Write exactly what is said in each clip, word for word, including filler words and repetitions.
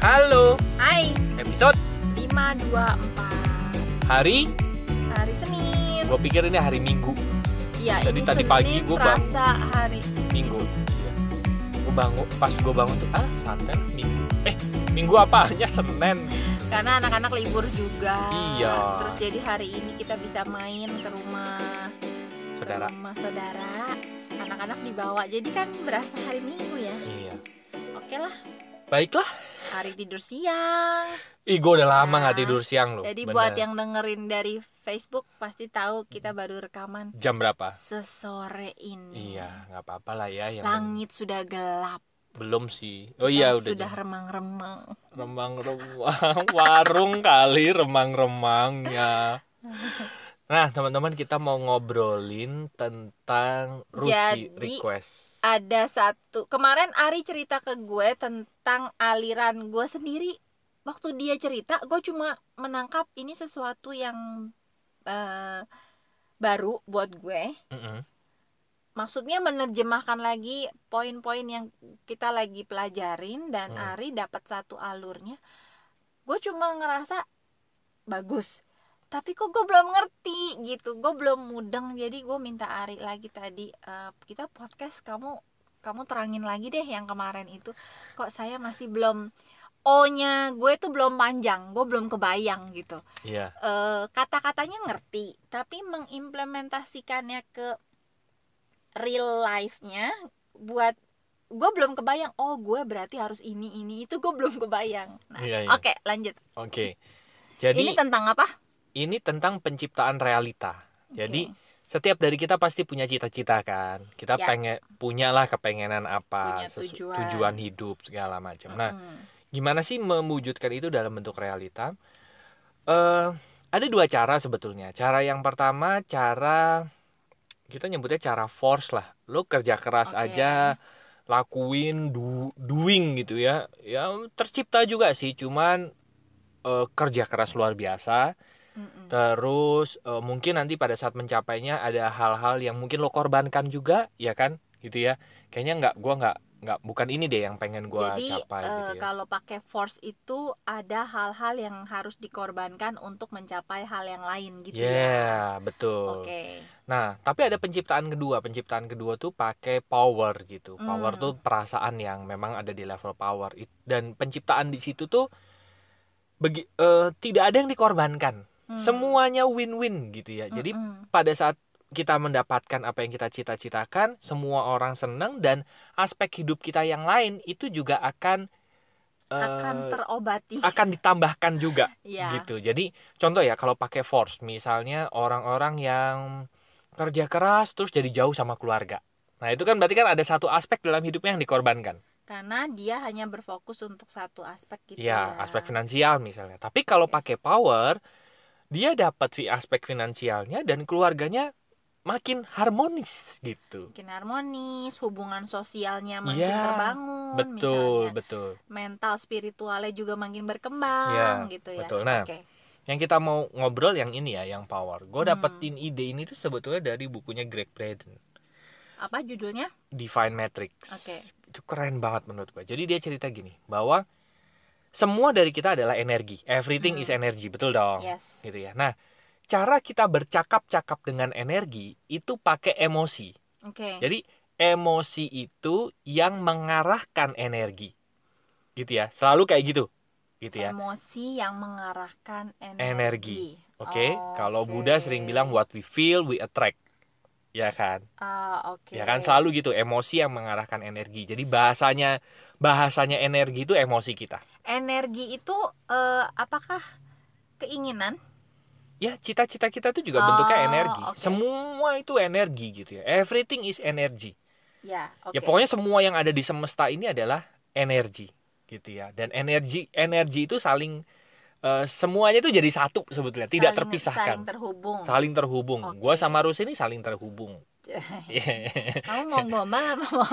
Halo, Hai, episode lima dua empat hari, hari Senin. gue pikir ini hari Minggu. Iya, Jadi ini tadi Senin pagi gua bang- terasa hari Minggu. Iya. Gue bangun, pas gue bangun tuh, ah santai Minggu. Eh, Minggu apanya? Senin. Karena anak-anak libur juga. Iya. Terus jadi hari ini kita bisa main ke rumah Saudara. ke rumah saudara. Anak-anak dibawa, jadi kan berasa hari Minggu ya. Iya. Oke lah, Baiklah. hari tidur siang. Ih, gue udah lama Nah, nggak tidur siang loh. Jadi Bener. buat yang dengerin dari Facebook pasti tahu kita baru rekaman Jam berapa? sesore ini. Iya, nggak apa-apa lah ya. Yang Langit sudah gelap. belum sih. Oh Kita iya udah. sudah jam. remang-remang. Remang-remang warung kali remang-remangnya. Nah, teman-teman, kita mau ngobrolin tentang Rusi Jadi, request. Ada satu kemarin Ari cerita ke gue tentang aliran gue sendiri. Waktu dia cerita, gue cuma menangkap ini sesuatu yang uh, baru buat gue. Mm-mm. Maksudnya menerjemahkan lagi poin-poin yang kita lagi pelajarin dan Hmm. Ari dapat satu alurnya. Gue cuma ngerasa bagus. Tapi kok gue belum ngerti gitu, gue belum mudeng. Jadi gue minta Ari lagi tadi, e, kita podcast kamu kamu terangin lagi deh yang kemarin itu. Kok saya masih belum, O-nya gue tuh belum panjang, gue belum kebayang gitu. Iya. E, kata-katanya ngerti, tapi mengimplementasikannya ke real life-nya buat gue belum kebayang. Oh, gue berarti harus ini ini itu gue belum kebayang. Nah, Iya, iya. oke, lanjut. Oke. Jadi Ini tentang apa? ini tentang penciptaan realita. Jadi Oke. setiap dari kita pasti punya cita-cita kan. Kita Ya. pengen punyalah kepengenan apa, Punya sesu- tujuan. tujuan hidup segala macam. Nah, Mm-mm. gimana sih mewujudkan itu dalam bentuk realita? Eh, ada dua cara sebetulnya. Cara yang pertama, cara kita nyebutnya cara force lah. Lo kerja keras Oke. aja, lakuin, do, doing gitu ya. Ya tercipta juga sih, cuman eh, kerja keras luar biasa. Mm-mm. Terus eh, mungkin nanti pada saat mencapainya ada hal-hal yang mungkin lo korbankan juga, ya kan? Gitu ya. Kayaknya nggak, gua nggak nggak bukan ini deh yang pengen gua Jadi capai eh, gitu ya. kalau pakai force itu ada hal-hal yang harus dikorbankan untuk mencapai hal yang lain gitu Yeah, ya. betul. Oke. Nah, tapi ada penciptaan kedua. Penciptaan kedua tuh pakai power gitu. Power Hmm. tuh perasaan yang memang ada di level power. It- Dan penciptaan di situ tuh begi- eh, tidak ada yang dikorbankan. Hmm. Semuanya win-win gitu ya. Jadi Mm-mm. pada saat kita mendapatkan apa yang kita cita-citakan, semua orang senang dan aspek hidup kita yang lain itu juga akan eh, akan terobati. akan ditambahkan juga. Ya. Gitu. Jadi contoh ya, kalau pakai force, misalnya orang-orang yang kerja keras terus jadi jauh sama keluarga. Nah, itu kan berarti kan ada satu aspek dalam hidupnya yang dikorbankan. Karena dia hanya berfokus untuk satu aspek gitu Ya, ya. aspek finansial misalnya. Tapi kalau Oke. pakai power, dia dapat fi- aspek finansialnya dan keluarganya makin harmonis gitu. Makin harmonis, hubungan sosialnya makin Ya, terbangun, Betul, misalnya. betul. Mental spiritualnya juga makin berkembang Ya, gitu ya. betul. Nah, Oke. Yang kita mau ngobrol yang ini ya, yang power. Gue Hmm. dapetin ide ini tuh sebetulnya dari bukunya Greg Braden, Apa judulnya? Divine Matrix. Oke. Itu keren banget menurut gue. Jadi dia cerita gini, bahwa semua dari kita adalah energi. Everything Hmm. is energy, betul dong? Yes. Gitu ya. Nah, cara kita bercakap-cakap dengan energi itu pakai emosi. Oke. Jadi emosi itu yang mengarahkan energi. Gitu ya. Selalu kayak gitu. Gitu ya. Emosi yang mengarahkan energi. Energi. Oke. Oh, Kalau oke. Buddha sering bilang what we feel we attract. Ya kan? Ah, oke. Ya kan, selalu gitu, emosi yang mengarahkan energi. Jadi bahasanya bahasanya energi itu emosi kita. Energi itu eh, apakah keinginan? Ya, cita-cita kita itu juga Oh, bentuknya energi. oke. Semua itu energi gitu ya. Everything is energy. Ya, oke. Ya pokoknya semua yang ada di semesta ini adalah energi gitu ya. Dan energi energi itu saling eh, semuanya itu jadi satu sebetulnya, tidak Saling- terpisahkan. Saling terhubung. Saling terhubung. Oke. Gua sama Rus ini saling terhubung. Kamu mau gombal apa mau?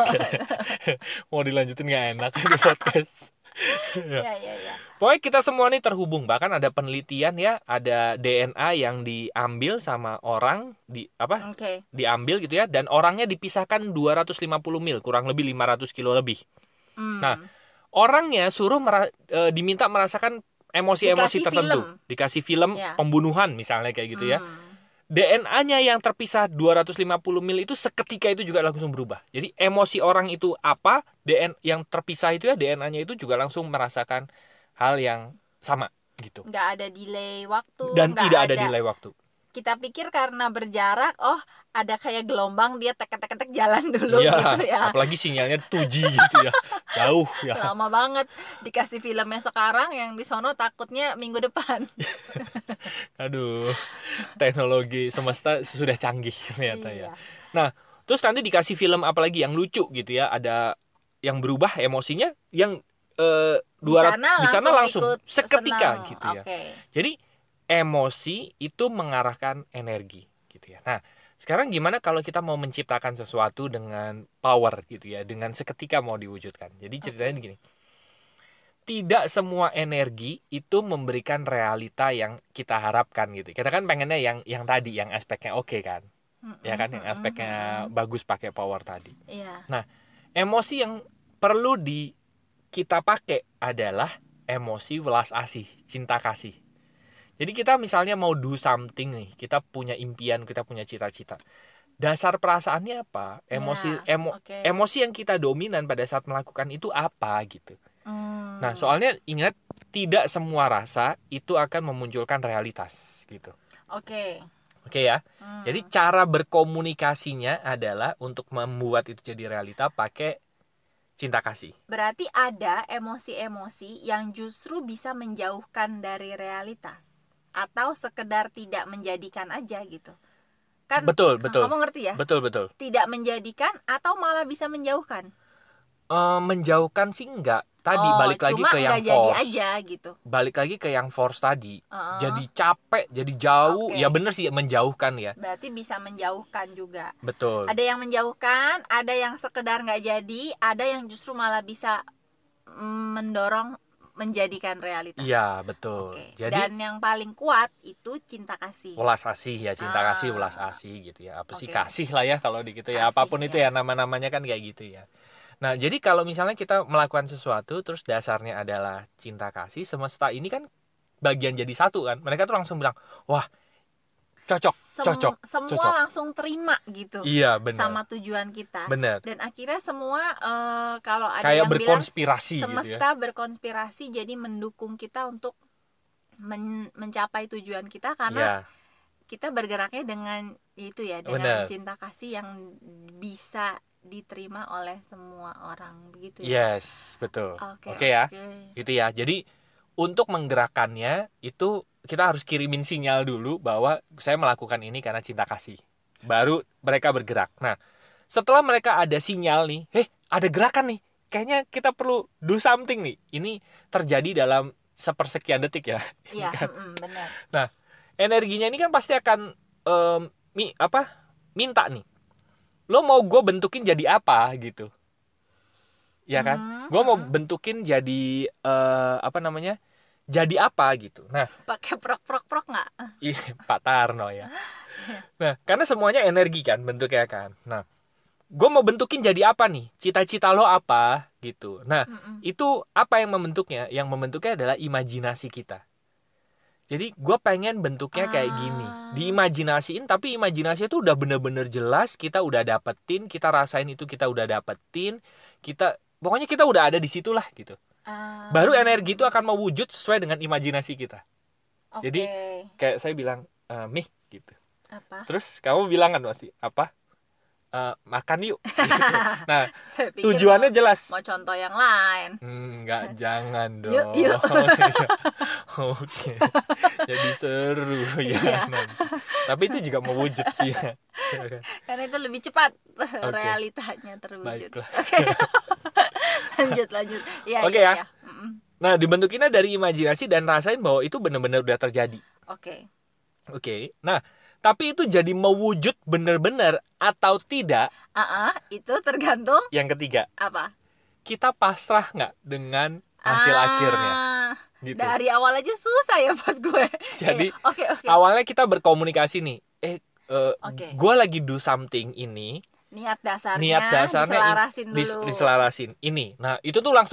Mau dilanjutin nggak enak di podcast. Ya, ya, ya. Pokoknya kita semua ini terhubung. Bahkan ada penelitian ya, ada D N A yang diambil sama orang di apa? Oke. Diambil gitu ya, dan orangnya dipisahkan dua ratus lima puluh mil, kurang lebih lima ratus kilo lebih. Hmm. Nah, orangnya suruh mera- e, diminta merasakan emosi-emosi Dikasih tertentu, film. dikasih film Ya. pembunuhan misalnya kayak gitu ya. Hmm. D N A-nya yang terpisah dua ratus lima puluh mil itu seketika itu juga langsung berubah. Jadi emosi orang itu apa, D N A yang terpisah itu ya D N A-nya itu juga langsung merasakan hal yang sama gitu. Nggak ada delay waktu. Dan nggak tidak ada delay waktu. Kita pikir karena berjarak, oh ada kayak gelombang dia tek-tek-tek jalan dulu Iya, gitu ya. apalagi sinyalnya dua G gitu ya. Jauh ya. Lama banget dikasih filmnya sekarang, yang di sono takutnya minggu depan. Aduh, teknologi semesta sudah canggih ternyata ya. Iya. Nah, terus nanti dikasih film apalagi yang lucu gitu ya, ada yang berubah emosinya yang eh, dua ratus di sana langsung ikut seketika senang. gitu ya. Oke. Jadi emosi itu mengarahkan energi gitu ya. Nah, sekarang gimana kalau kita mau menciptakan sesuatu dengan power gitu ya, dengan seketika mau diwujudkan. Jadi ceritanya Oke. gini. Tidak semua energi itu memberikan realita yang kita harapkan gitu. Kita kan pengennya yang yang tadi, yang aspeknya oke kan. Mm-mm, Ya kan, yang aspeknya mm-mm. bagus pakai power tadi. Iya. Nah, emosi yang perlu di kita pakai adalah emosi welas asih, cinta kasih. Jadi kita misalnya mau do something nih, kita punya impian, kita punya cita-cita. Dasar perasaannya apa? Emosi Ya, emo, oke. emosi yang kita dominan pada saat melakukan itu apa gitu. Hmm. Nah, soalnya ingat, tidak semua rasa itu akan memunculkan realitas gitu. Oke. Oke ya. Hmm. Jadi cara berkomunikasinya adalah untuk membuat itu jadi realita pakai cinta kasih. Berarti ada emosi-emosi yang justru bisa menjauhkan dari realitas, atau sekedar tidak menjadikan aja gitu. Kan Betul, betul. kamu ngerti ya? Betul, betul. Tidak menjadikan atau malah bisa menjauhkan. Eh, menjauhkan sih enggak. Tadi Oh, balik lagi cuma ke yang nggak jadi force. aja gitu. Balik lagi ke yang force tadi. Uh-uh. Jadi capek, jadi jauh. Oke. Ya bener sih, menjauhkan ya. Berarti bisa menjauhkan juga. Betul. Ada yang menjauhkan, ada yang sekedar nggak jadi, ada yang justru malah bisa mm, mendorong menjadikan realitas. Iya, betul. Oke. Jadi Dan yang paling kuat itu cinta kasih. welas asih ya, cinta Ah. kasih, welas asih gitu ya. Apa sih Oke. kasih lah ya kalau di gitu ya. Kasih, Apapun itu ya. ya, nama-namanya kan kayak gitu ya. Nah, jadi kalau misalnya kita melakukan sesuatu terus dasarnya adalah cinta kasih, semesta ini kan bagian jadi satu kan. Mereka tuh langsung bilang, "Wah, cocok, Sem- cocok, semua cocok." langsung terima gitu. Iya, benar. Sama tujuan kita. Benar. Dan akhirnya semua eh, kalau ada Kayak yang bilang berkonspirasi gitu ya. semesta berkonspirasi, jadi mendukung kita untuk men- mencapai tujuan kita, karena Ya, kita bergeraknya dengan itu ya, dengan Benar. cinta kasih yang bisa diterima oleh semua orang begitu ya. yes, betul. Oke, Oke ya. oke. Gitu ya. Jadi untuk menggerakkannya itu kita harus kirimin sinyal dulu bahwa saya melakukan ini karena cinta kasih. Baru mereka bergerak. Nah, setelah mereka ada sinyal nih, "Eh, ada gerakan nih. Kayaknya kita perlu do something nih." Ini terjadi dalam sepersekian detik ya. Iya, Kan? mm-mm, benar. Nah, energinya ini kan pasti akan em, mi, apa? minta nih. Lo mau gue bentukin jadi apa gitu. Ya kan? Hmm, Gue mau hmm. bentukin jadi eh, apa namanya? Jadi apa gitu. Nah, Pakai prok-prok-prok nggak? ih, Pak Tarno ya. Nah, karena semuanya energi kan bentuknya kan. Nah, gue mau bentukin jadi apa nih? Cita-cita lo apa gitu. Nah, Mm-mm. itu apa yang membentuknya? Yang membentuknya adalah imajinasi kita. Jadi gue pengen bentuknya kayak gini. Ah. Diimajinasiin, tapi imajinasi itu udah bener-bener jelas. Kita udah dapetin, kita rasain itu kita udah dapetin. Kita, pokoknya kita udah ada di situ lah gitu. Ah. Baru energi itu akan mewujud sesuai dengan imajinasi kita. Oke. Jadi kayak saya bilang, e, Mih gitu. Apa? Terus kamu bilang kan pasti apa? E, makan yuk. Gitu. Nah, Saya pikir tujuannya mau, jelas. mau contoh yang lain. Hmm, Enggak, jangan dong. Yuk, yuk. Oke. Jadi seru ya. Iya. nanti. Tapi itu juga mewujud sih ya. Karena itu lebih cepat realitanya terwujud. Baiklah. lanjut lanjut. Ya, Oke ya, ya. ya. Mm-mm. Nah, dibentukinnya dari imajinasi dan rasain bahwa itu benar-benar udah terjadi. Oke. Oke. Nah, tapi itu jadi mewujud benar-benar atau tidak, Ah, itu tergantung yang ketiga. apa? Kita pasrah nggak dengan hasil Ah, akhirnya? Gitu. Dari awal aja susah ya buat gue. Jadi, Kayak, oke oke. Awalnya kita berkomunikasi nih. Eh, eh Oke. gue lagi do something ini. Niat dasarnya, Niat dasarnya in- diselarasin dulu. dis- diselarasin ini. Nah, itu tuh langsung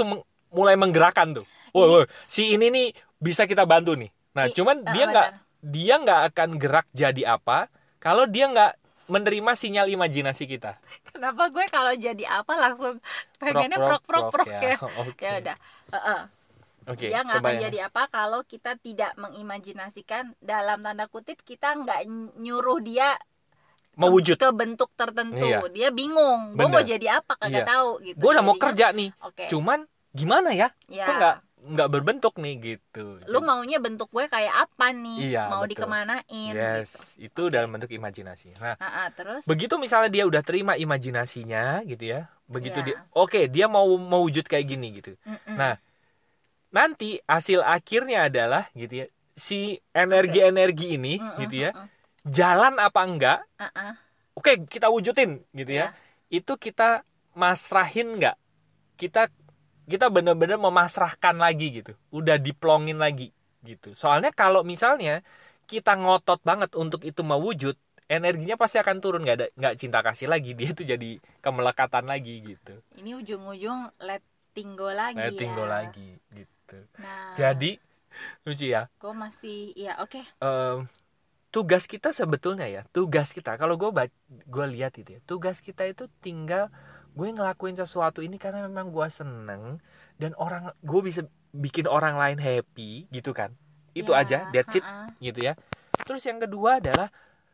mulai menggerakkan tuh. Woi, woi, si ini nih bisa kita bantu nih. Nah, I, cuman uh, dia nggak benar. dia nggak akan gerak jadi apa kalau dia nggak menerima sinyal imajinasi kita. Kenapa gue kalau jadi apa langsung pengennya Prok, prok prok, prok prok prok, ya. ya. Oke. Ya udah. Heeh. Oke, Dia nggak akan kebayang. jadi apa kalau kita tidak mengimajinasikan, dalam tanda kutip kita nggak nyuruh dia Mewujud. ke bentuk tertentu. Iya. Dia bingung, gue mau Bener. jadi apa kagak Iya. tahu gitu. Gue udah mau Jadinya, kerja nih, oke. cuman gimana ya? Ya. Kok nggak nggak berbentuk nih gitu. Lu Jadi- maunya bentuk gue kayak apa nih? Iya, Mau betul. dikemanain Yes, gitu. itu Oke. dalam bentuk imajinasi. Nah, Ah, ah, terus begitu misalnya dia udah terima imajinasinya gitu ya, begitu Iya. dia, oke dia mau mewujud kayak gini gitu. Mm-mm. Nah, nanti hasil akhirnya adalah gitu ya, si energi-energi ini Mm-mm, gitu ya, mm-mm. jalan apa enggak? Ah, ah. Oke, kita wujudin gitu ya. Iya. Itu kita masrahin enggak? Kita kita benar-benar memasrahkan lagi gitu. Udah diplongin lagi gitu. Soalnya kalau misalnya kita ngotot banget untuk itu mewujud, energinya pasti akan turun, nggak ada nggak cinta kasih lagi, dia itu jadi kemelekatan lagi gitu. Ini ujung-ujung letting go lagi Letting ya. go lagi gitu. Nah, Jadi lucu ya. gue masih ya oke. em, tugas kita sebetulnya ya, tugas kita kalau gue gue lihat itu ya, tugas kita itu tinggal gue ngelakuin sesuatu ini karena memang gue seneng dan orang gue bisa bikin orang lain happy gitu kan. Itu Ya, aja, that's it ah, ah. gitu ya. Terus yang kedua adalah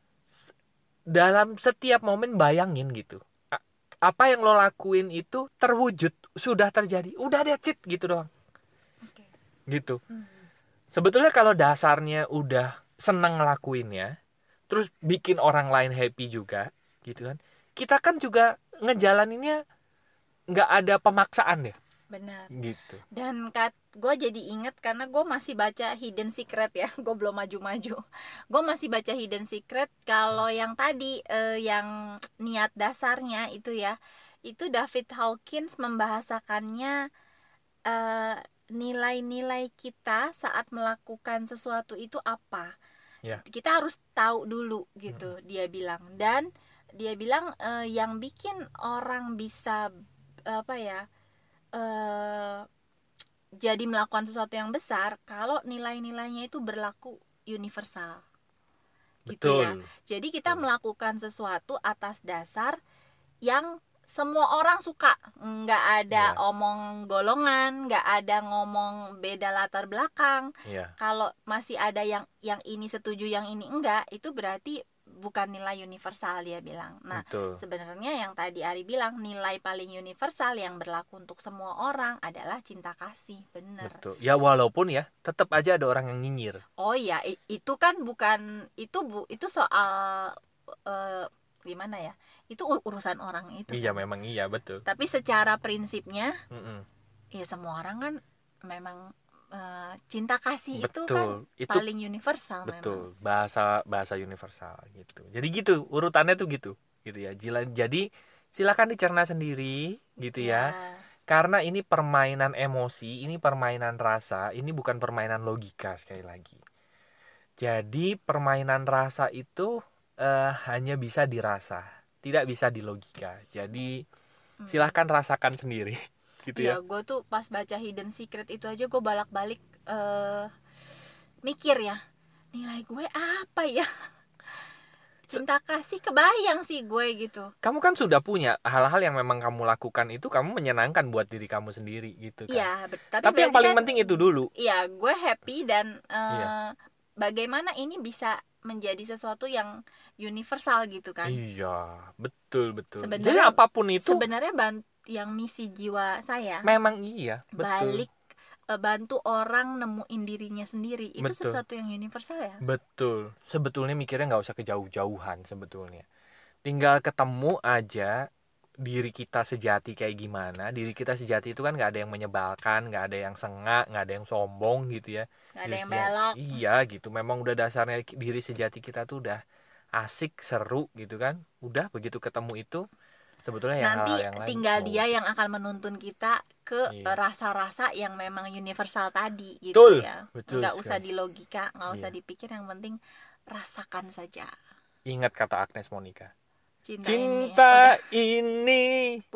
dalam setiap momen bayangin gitu, A- apa yang lo lakuin itu terwujud, sudah terjadi, udah that's it gitu doang Oke. gitu. Hmm. Sebetulnya kalau dasarnya udah seneng ngelakuinnya, terus bikin orang lain happy juga gitu kan, kita kan juga ngejalaninnya nggak ada pemaksaan ya Benar. gitu. Dan kat gue jadi inget karena gue masih baca Hidden Secret ya. Gue belum maju-maju. Gue masih baca Hidden Secret. Kalau yang tadi eh, yang niat dasarnya itu ya, itu David Hawkins membahasakannya, eh, nilai-nilai kita saat melakukan sesuatu itu apa. Ya. Kita harus tahu dulu gitu, dia bilang. Dan dia bilang eh, yang bikin orang bisa apa ya, eh, jadi melakukan sesuatu yang besar kalau nilai-nilainya itu berlaku universal gitu ya. Betul. Jadi kita Betul. melakukan sesuatu atas dasar yang semua orang suka, nggak ada Ya. omong golongan, nggak ada ngomong beda latar belakang. Iya. Kalau masih ada yang yang ini setuju yang ini enggak, itu berarti bukan nilai universal, dia bilang. Nah, Betul. sebenarnya yang tadi Ari bilang, nilai paling universal yang berlaku untuk semua orang adalah cinta kasih. Bener. Betul. Ya walaupun ya tetap aja ada orang yang nyinyir. Oh ya, i- itu kan bukan itu bu itu soal eh, gimana ya? Itu ur- urusan orang itu. Iya kan. memang iya betul. Tapi secara prinsipnya, Mm-mm. ya semua orang kan memang eh, cinta kasih itu Betul. kan Itu paling universal memang. betul, bahasa bahasa universal gitu. Jadi gitu urutannya tuh gitu gitu ya. Jila- jadi silakan dicerna sendiri gitu ya. Karena ini permainan emosi, ini permainan rasa, ini bukan permainan logika sekali lagi. Jadi permainan rasa itu eh, hanya bisa dirasa, tidak bisa di logika. Jadi Hmm. silahkan rasakan sendiri gitu ya. Iya, gue tuh pas baca Hidden Secret itu aja gue balak-balik eh, mikir ya, nilai gue apa ya? Cinta kasih kebayang sih gue gitu. Kamu kan sudah punya hal-hal yang memang kamu lakukan itu kamu menyenangkan buat diri kamu sendiri gitu kan. Iya, ber- tapi, Tapi yang berarti paling kan, penting itu dulu. iya, gue happy dan eh, Iya. bagaimana ini bisa menjadi sesuatu yang universal gitu kan. Iya, betul betul. Jadi Sebenarnya- apapun itu Sebenarnya bant- yang misi jiwa saya memang iya, betul. balik eh, bantu orang nemuin dirinya sendiri, itu Betul. sesuatu yang universal ya. Betul. Sebetulnya mikirnya nggak usah kejauh-jauhan sebetulnya. Tinggal ketemu aja diri kita sejati kayak gimana. Diri kita sejati itu kan nggak ada yang menyebalkan, nggak ada yang sengak, nggak ada yang sombong gitu ya. Nggak ada Diri yang sejati- belok. Iya gitu. Memang udah dasarnya diri sejati kita tuh udah asik, seru gitu kan. Udah begitu ketemu itu sebetulnya yang Nanti hal-hal yang lain tinggal mau dia sih. yang akan menuntun kita ke Iya. eh, rasa-rasa yang memang universal tadi gitu. Betul, Ya. betul Nggak usah sekali. di logika, nggak usah Iya. dipikir, yang penting rasakan saja. Ingat kata Agnes Monica. Cinta, ini Cinta udah ini pundak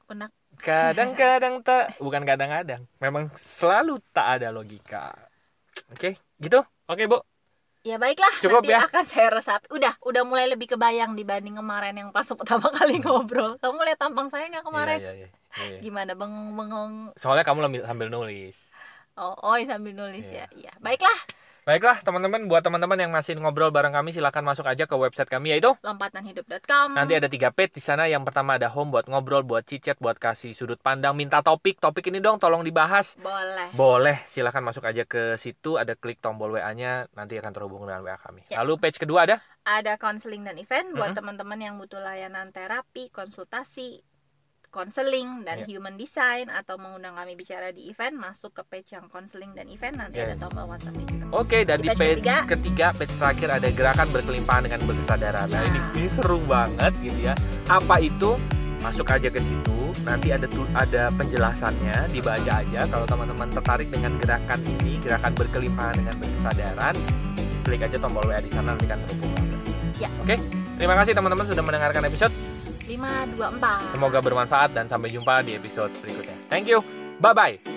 Benak. Kadang-kadang tak, bukan kadang-kadang, memang selalu tak ada logika. Oke, gitu. Oke, Bu. Ya baiklah, Cukup nanti ya? akan saya resapi. Udah, udah mulai lebih kebayang dibanding kemarin yang pas pertama kali ngobrol. Kamu lihat tampang saya nggak kemarin? Iya, iya, iya, iya. Gimana, bengong-bengong? Soalnya kamu sambil, sambil nulis. Oh, oh sambil nulis Iya. ya. Iya, baiklah. Baiklah, teman-teman, buat teman-teman yang masih ngobrol bareng kami, silakan masuk aja ke website kami, yaitu lompatan hidup dot com. nanti ada tiga page di sana. Yang pertama ada home buat ngobrol, buat chit-chat, buat kasih sudut pandang, minta topik, topik ini dong tolong dibahas. Boleh. Boleh, silakan masuk aja ke situ, ada klik tombol W A-nya, nanti akan terhubung dengan W A kami. Ya. Lalu page kedua ada? Ada konseling dan event buat Mhm. teman-teman yang butuh layanan terapi, konsultasi, konseling dan Ya. human design atau mengundang kami bicara di event, masuk ke page yang konseling dan event, nanti Yes. ada tombol WhatsApp-nya juga. Oke, dan Di di page page ketiga. ketiga, page terakhir ada gerakan berkelimpahan dengan berkesadaran. Nah, Ya. ini, ini seru banget gitu ya. Apa itu? Masuk aja ke situ. Nanti ada tu- ada penjelasannya, dibaca aja. Kalau teman-teman tertarik dengan gerakan ini, gerakan berkelimpahan dengan berkesadaran, klik aja tombol W A di sana, nanti akan terhubung. Ya. Oke, terima kasih teman-teman sudah mendengarkan episode. lima dua empat. Semoga bermanfaat dan sampai jumpa di episode berikutnya. Thank you. Bye bye.